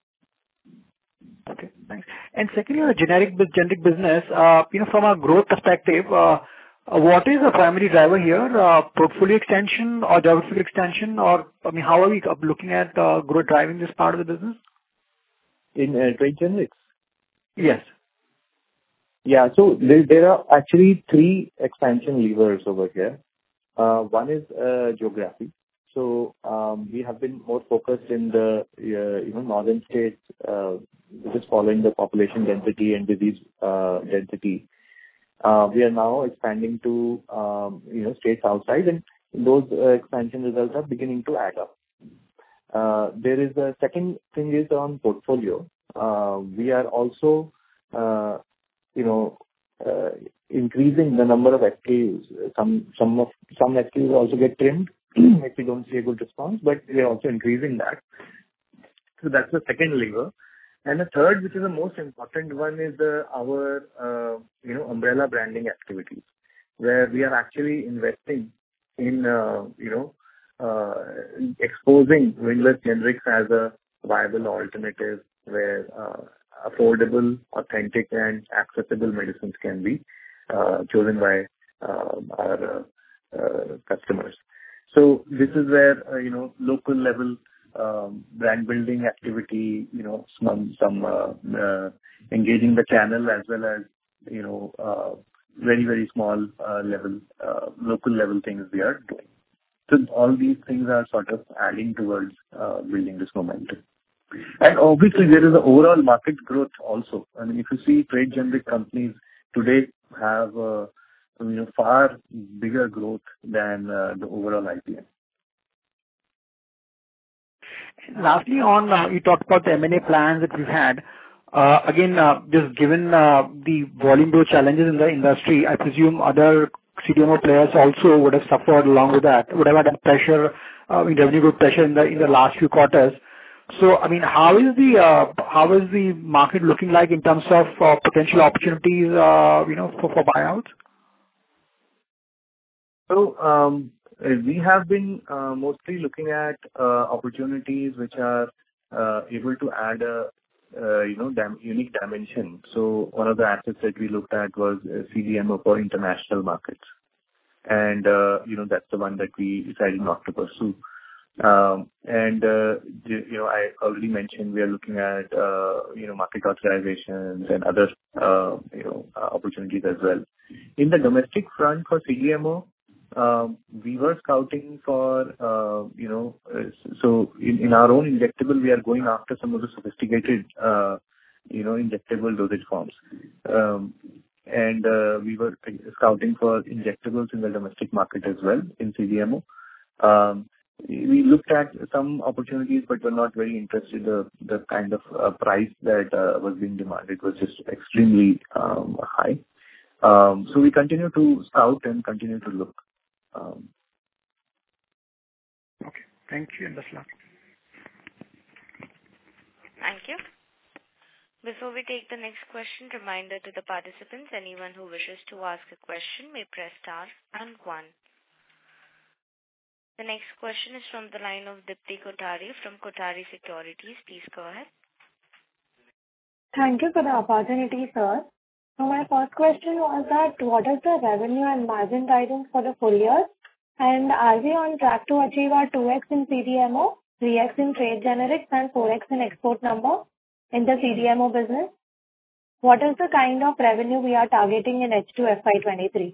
Okay, thanks. And secondly, on the generic generic business, uh, you know, from a growth perspective, uh, what is the primary driver here? Uh, portfolio extension or geographical extension, or I mean, how are we looking at uh, growth driving this part of the business? In uh, trade generics? Yes. Yeah. So there, there are actually three expansion levers over here. Uh, one is uh, geography. So um, we have been more focused in the uh, you know northern states, uh, just following the population density and disease uh, density. Uh, we are now expanding to um, you know states outside, and those uh, expansion results are beginning to add up. Uh, there is a second thing is on portfolio. Uh, we are also uh, you know uh, increasing the number of S K Us. Some some of some S K Us also get trimmed if we don't see a good response, but we are also increasing that. So that's the second lever. And the third, which is the most important one, is the, our uh, you know umbrella branding activities, where we are actually investing in uh, you know uh, exposing Windlass Generics as a viable alternative where uh, affordable, authentic, and accessible medicines can be uh, chosen by uh, our uh, uh, customers. So this is where uh, you know local level um, brand building activity, you know, some some uh, uh, engaging the channel as well as, you know, uh, very, very small uh, level, uh, local level things we are doing. So all these things are sort of adding towards uh, building this momentum. And obviously, there is an overall market growth also. I mean, if you see trade generic companies today have, uh, you know, far bigger growth than uh, the overall I P M. Lastly, on uh, you talked about the M and A plans that we've had. Uh, Again, uh, just given uh, the volume growth challenges in the industry, I presume other C D M O players also would have suffered along with that, would have had a pressure, uh, in revenue growth pressure in the in the last few quarters. So, I mean, how is the uh, how is the market looking like in terms of uh, potential opportunities, uh, you know, for for buyouts? So, um, we have been uh, mostly looking at uh, opportunities which are uh, able to add a uh, you know dam- unique dimension. So, one of the assets that we looked at was uh, C D M O for international markets, and uh, you know that's the one that we decided not to pursue. Um, and uh, you know, I already mentioned we are looking at uh, you know market authorizations and other uh, you know uh, opportunities as well. In the domestic front for C D M O, um, we were scouting for uh, you know uh, so in, in our own injectable we are going after some of the sophisticated uh, you know injectable dosage forms. Um, and uh, we were scouting for injectables in the domestic market as well in C D M O. Um, We looked at some opportunities, but were not very interested. The the kind of uh, price that uh, was being demanded was just extremely um, high. Um, so we continue to scout and continue to look. Um, Okay. Thank you, and best luck. Thank you. Before we take the next question, reminder to the participants, anyone who wishes to ask a question may press star and one. The next question is from the line of Dipti Kothari from Kothari Securities. Please go ahead. Thank you for the opportunity, sir. So my first question was that what is the revenue and margin guidance for the full year? And are we on track to achieve our two x in C D M O, three x in trade generics, and four x in export number in the C D M O business? What is the kind of revenue we are targeting in H two F Y twenty-three?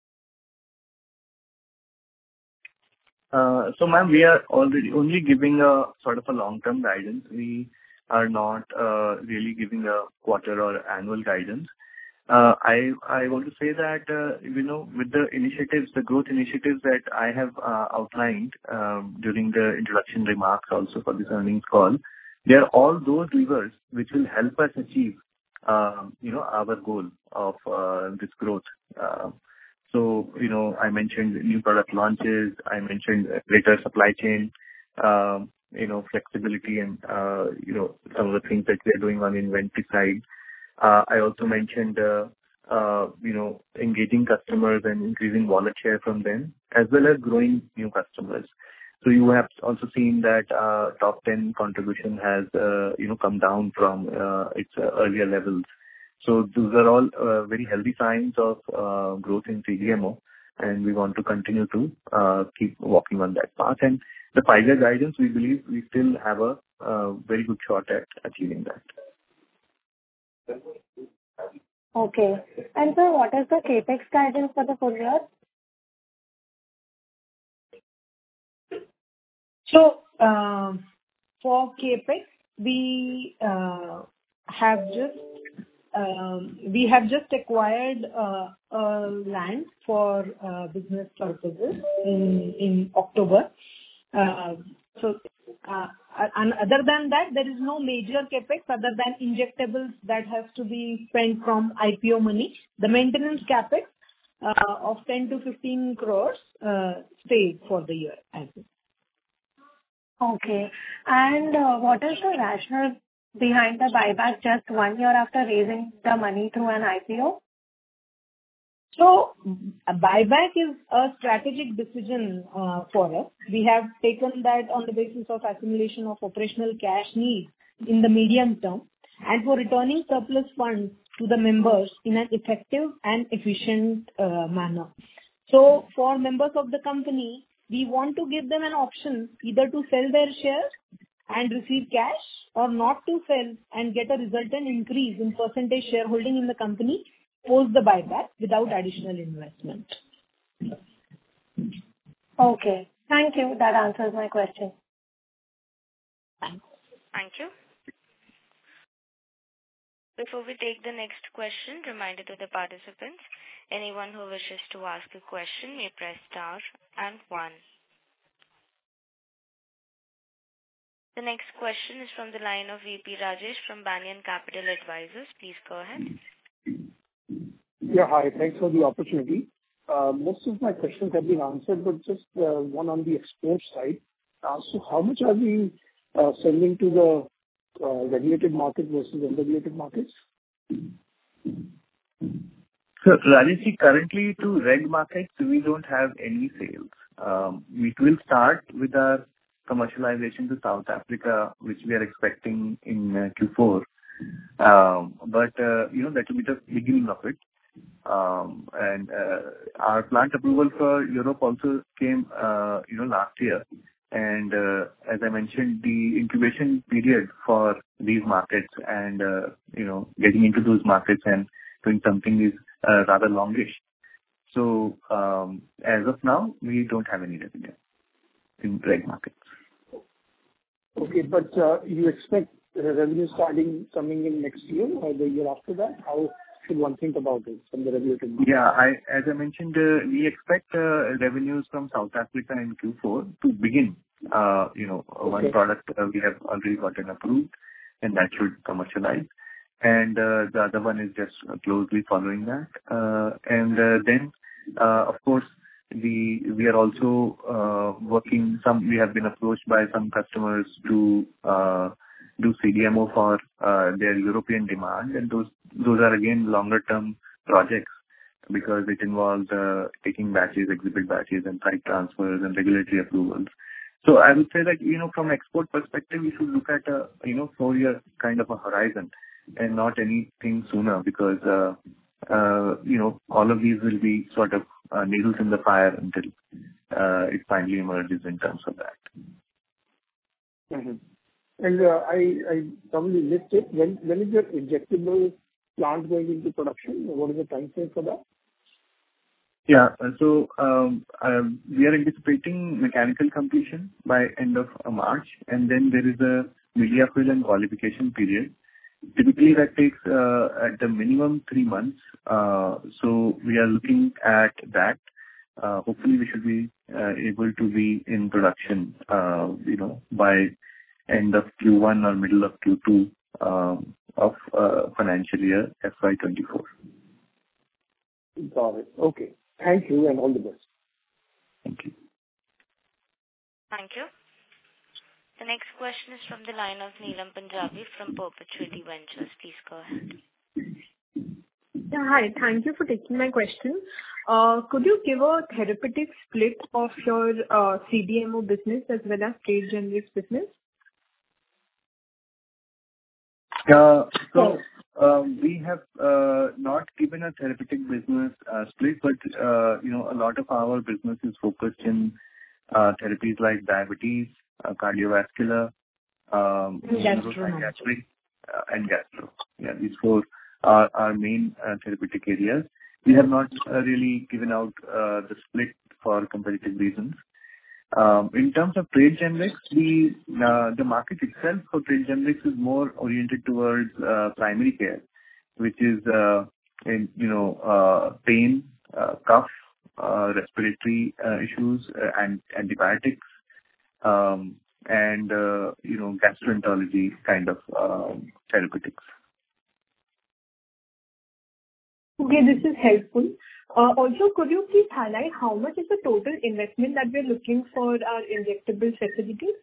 Uh, So, ma'am, we are already only giving a sort of a long-term guidance. We are not uh, really giving a quarter or annual guidance. Uh, I I want to say that, uh, you know, with the initiatives, the growth initiatives that I have uh, outlined um, during the introduction remarks also for this earnings call, they are all those levers which will help us achieve, um, you know, our goal of uh, this growth. Uh, So, you know, I mentioned new product launches, I mentioned greater supply chain, um, you know, flexibility and, uh, you know, some of the things that we are doing on the inventory side. Uh, I also mentioned, uh, uh, you know, engaging customers and increasing wallet share from them, as well as growing new customers. So you have also seen that uh, top ten contribution has, uh, you know, come down from uh, its uh, earlier levels. So those are all uh, very healthy signs of uh, growth in C D M O, and we want to continue to uh, keep walking on that path. And the five-year guidance, we believe we still have a uh, very good shot at achieving that. Okay. And sir, what is the capex guidance for the full year? So, uh, for capex, we uh, have just Um, we have just acquired uh, a land for uh, business purposes in in October. Uh, so, uh, and other than that, there is no major capex other than injectables that has to be spent from I P O money. The maintenance capex uh, of ten to fifteen crores uh, stayed for the year as well. Okay. And uh, what is the rationale behind the buyback just one year after raising the money through an I P O? So, a buyback is a strategic decision uh, for us. We have taken that on the basis of accumulation of operational cash needs in the medium term and for returning surplus funds to the members in an effective and efficient uh, manner. So, for members of the company, we want to give them an option either to sell their shares and receive cash, or not to sell and get a resultant increase in percentage shareholding in the company post the buyback without additional investment. Okay. Thank you. That answers my question. Thanks. Thank you. Before we take the next question, reminder to the participants, anyone who wishes to ask a question may press star and one. The next question is from the line of V P Rajesh from Banyan Capital Advisors. Please go ahead. Yeah, hi. Thanks for the opportunity. Uh, most of my questions have been answered, but just uh, one on the export side. Uh, so how much are we uh, sending to the uh, regulated market versus unregulated markets? So, Rajesh, currently to reg markets, we don't have any sales. Um, we will start with our commercialization to South Africa, which we are expecting in uh, Q four. Um, but, uh, you know, that will be the beginning of it. Um, and uh, our plant approval for Europe also came, uh, you know, last year. And uh, as I mentioned, the incubation period for these markets and, uh, you know, getting into those markets and doing something is uh, rather longish. So um, as of now, we don't have any revenue in reg markets. Okay, but uh, you expect uh, revenue starting coming in next year or the year after that? How should one think about it from the regulated market? Yeah, I, as I mentioned, uh, we expect uh, revenues from South Africa in Q four to begin. Uh, you know, okay. One product uh, we have already gotten approved, and that should commercialize. And uh, the other one is just closely following that. Uh, and uh, then, uh, of course, we we are also uh, working. Some we have been approached by some customers to uh, do C D M O for uh, their European demand, and those those are again longer term projects because it involves uh, taking batches, exhibit batches, and site transfers and regulatory approvals. So I would say that, you know, from export perspective, we should look at a, you know, four-year kind of a horizon and not anything sooner because, uh, uh, you know, all of these will be sort of uh, needles in the fire until uh, it finally emerges in terms of that. Mm-hmm. And uh, I, I probably missed it. When, when is your injectable plant going into production? What is the time frame for that? Yeah. So, um, uh, we are anticipating mechanical completion by end of uh, March, and then there is a media fill and qualification period. Typically, that takes uh, at the minimum three months. Uh, So we are looking at that. Uh, Hopefully, we should be uh, able to be in production, uh, you know, by end of Q one or middle of Q two um, of uh, financial year F Y twenty-four. Got it. Okay. Thank you, and all the best. Thank you. Thank you. The next question is from the line of Neelam Punjabi from Perpetuity Ventures. Please go ahead. Yeah, hi. Thank you for taking my question. Uh, could you give a therapeutic split of your uh, C D M O business as well as trade generics business? Uh, so um, we have uh, not given a therapeutic business uh, split, but uh, you know, a lot of our business is focused in uh, therapies like diabetes, uh, cardiovascular, um, neuropsychiatric, uh, and gastro. Yeah, these four are our main uh, therapeutic areas. We have not uh, really given out uh, the split for competitive reasons. Um, in terms of trade generics, the uh, the market itself for trade generics is more oriented towards uh, primary care, which is uh, in, you know uh, pain, uh, cough, uh, respiratory uh, issues, uh, and antibiotics, um, and uh, you know gastroenterology kind of um, therapeutics. Okay, this is helpful. Uh, Also, could you please highlight how much is the total investment that we're looking for our injectable facilities?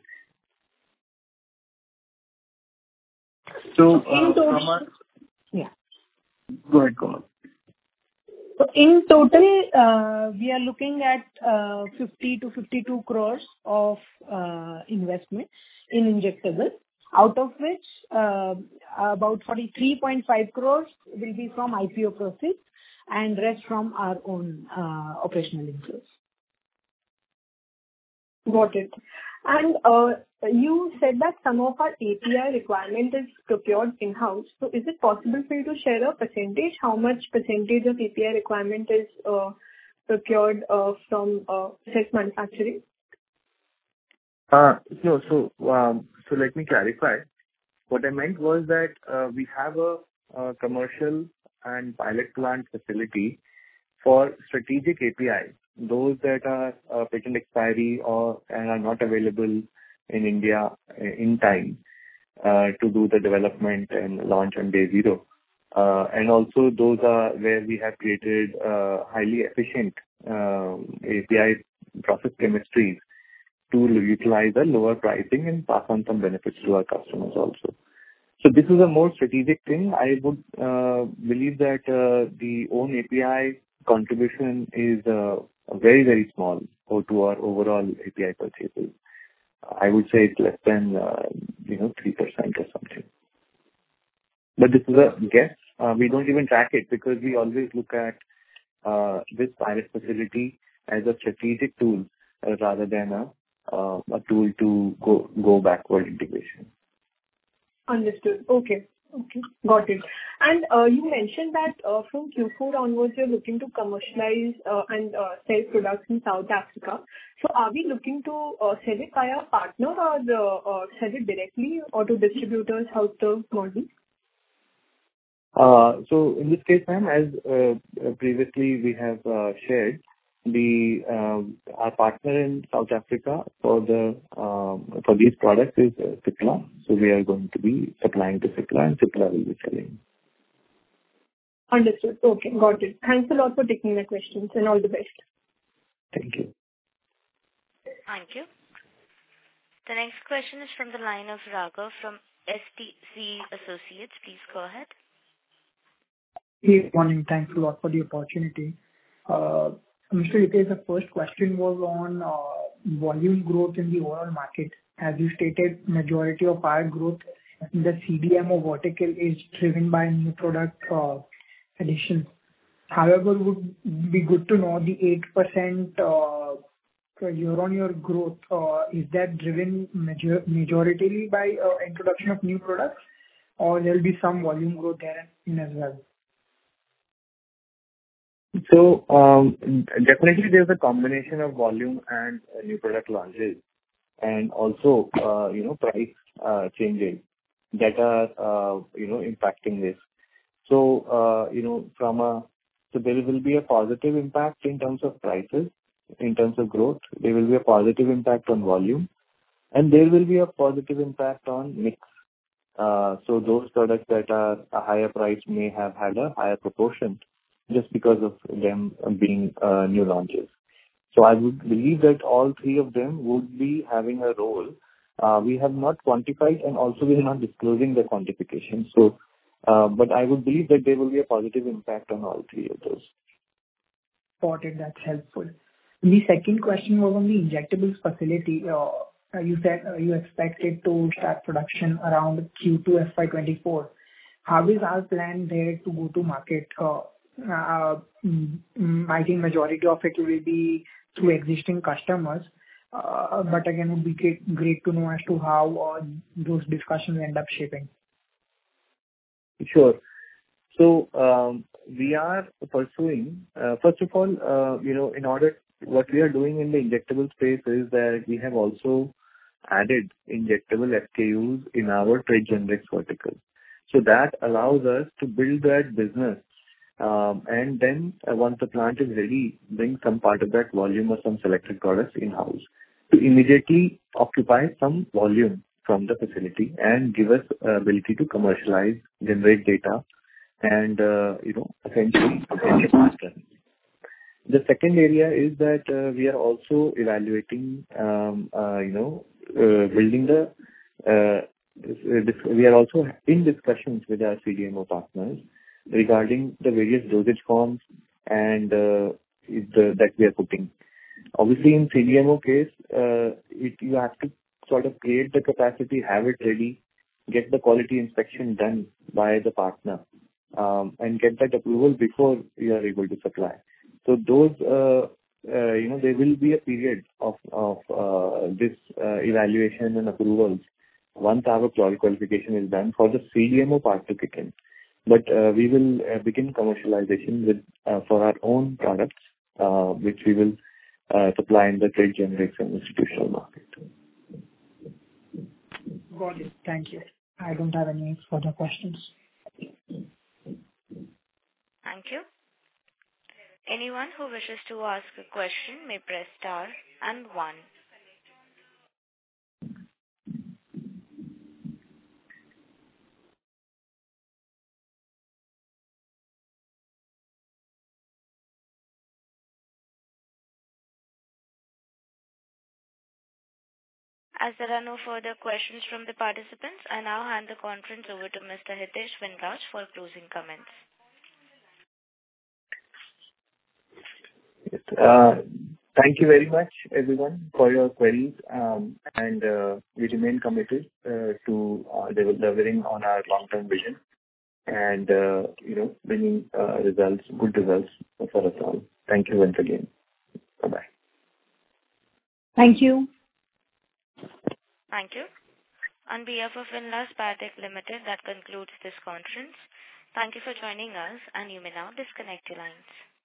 So, uh, from our... Yeah. Go ahead, Komal. So in total, uh, we are looking at uh, fifty to fifty-two crores of uh, investment in injectables, out of which uh, about forty-three point five crores will be from I P O proceeds and rest from our own uh, operational inflows. Got it. And uh, you said that some of our A P I requirement is procured in-house. So is it possible for you to share a percentage? How much percentage of A P I requirement is uh, procured uh, from uh, self-manufacturing? Uh, No. So um, so let me clarify. What I meant was that uh, we have a a commercial and pilot plant facility for strategic A P Is, those that are uh, patent expiry or and are not available in India uh, in time uh, to do the development and launch on day zero. Uh, And also those are where we have created uh, highly efficient um, A P I process chemistries to utilize a lower pricing and pass on some benefits to our customers also. So this is a more strategic thing. I would uh, believe that uh, the own A P I contribution is uh, very, very small to our overall A P I purchases. I would say it's less than, uh, you know, three percent or something. But this is a guess. Uh, We don't even track it because we always look at uh, this pilot facility as a strategic tool uh, rather than a uh, a tool to go go backward integration. Understood. Okay. Okay. Got it. And uh, you mentioned that uh, from Q four onwards, you're looking to commercialize uh, and uh, sell products in South Africa. So are we looking to uh, sell it via a partner or uh, uh, sell it directly or to distributors? How's the model? Uh, So in this case, ma'am, as uh, uh, previously we have uh, shared, the um, our partner in South Africa for the um, for these products is uh, Cipla. So we are going to be supplying to Cipla, and Cipla will be selling. Understood. Okay. Got it. Thanks a lot for taking my questions, and all the best. Thank you. Thank you. The next question is from the line of Raghav from S T C Associates. Please go ahead. Hey, good morning. Thanks a lot for the opportunity. Uh, Mister Hitesh, the first question was on uh, volume growth in the overall market. As you stated, majority of our growth in the C D M O vertical is driven by new product uh, additions. However, would be good to know the eight percent uh, year-on-year growth. Uh, is that driven major majoritarily by uh, introduction of new products, or there will be some volume growth there in as well? So, um, definitely there's a combination of volume and uh, new product launches, and also, uh, you know, price uh, changes that are, uh, you know, impacting this. So, uh, you know, from a... So there will be a positive impact in terms of prices, in terms of growth. There will be a positive impact on volume, and there will be a positive impact on mix. Uh, So those products that are a higher price may have had a higher proportion just because of them being uh, new launches. So I would believe that all three of them would be having a role. Uh, We have not quantified, and also we are not disclosing the quantification. So, uh, but I would believe that there will be a positive impact on all three of those. Got it. That's helpful. The second question was on the injectables facility. Uh, You said uh, you expected to start production around Q two F Y twenty-four. How is our plan there to go to market? Uh, uh, mm, I think majority of it will be through existing customers. Uh, But again, it would be great great to know as to how uh, those discussions end up shaping. Sure. So, um, we are pursuing, uh, first of all, uh, you know, in order, what we are doing in the injectable space is that we have also added injectable S K Us in our trade generics vertical. So that allows us to build that business, um, and then uh, once the plant is ready, bring some part of that volume or some selected products in-house to immediately occupy some volume from the facility and give us uh, ability to commercialize, generate data, and, uh, you know, essentially get faster. The second area is that uh, we are also evaluating, um, uh, you know, uh, building the, uh, this, we are also in discussions with our C D M O partners regarding the various dosage forms and uh, the, that we are putting. Obviously, in C D M O case, uh, it, you have to sort of create the capacity, have it ready, get the quality inspection done by the partner, um, and get that approval before you are able to supply. So those uh, uh, you know, there will be a period of of uh, this uh, evaluation and approvals once our qualification is done for the C D M O part to kick in. But uh, we will uh, begin commercialization with uh, for our own products, uh, which we will uh, supply in the trade generics and institutional market. Got it. Thank you. I don't have any further questions. Thank you. Anyone who wishes to ask a question may press star and one. As there are no further questions from the participants, I now hand the conference over to Mister Hitesh Vinraj for closing comments. Yes. Uh, Thank you very much, everyone, for your queries, um, and uh, we remain committed uh, to uh, delivering on our long-term vision and, uh, you know, bringing uh, results, good results for us all. Thank you once again. Bye-bye. Thank you. Thank you. On behalf of Vinlas Biotech Limited, that concludes this conference. Thank you for joining us, and you may now disconnect your lines.